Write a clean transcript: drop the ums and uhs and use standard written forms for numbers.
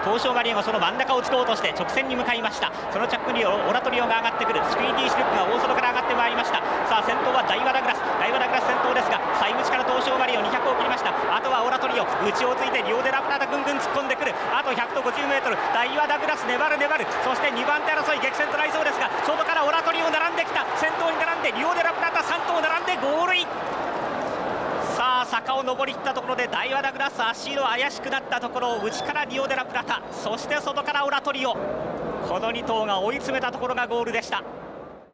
東証マリンがその真ん中を突こうとして直線に向かいました。その着にオラトリオが上がってくる。スピーディーシルクが大外から上がってまいりました。さあ先頭はダイワダグラス先頭ですが、最内から東証マリンを200を切りました。あとはオラトリオ、内をついてリオデラプラタぐんぐん突っ込んでくる。あと100と 50m、 ダイワダグラス粘る。そして2番手争い激戦となりそうですが、外からオラトリオ並んできた。先頭に並んでリオデラプラタ3頭並んでゴールイン。さあ坂を上りきったところでダイワダグラス、足色怪しくなったところを内からリオデラプラタ、そして外からオラトリオ、この2頭が追い詰めたところがゴールでした。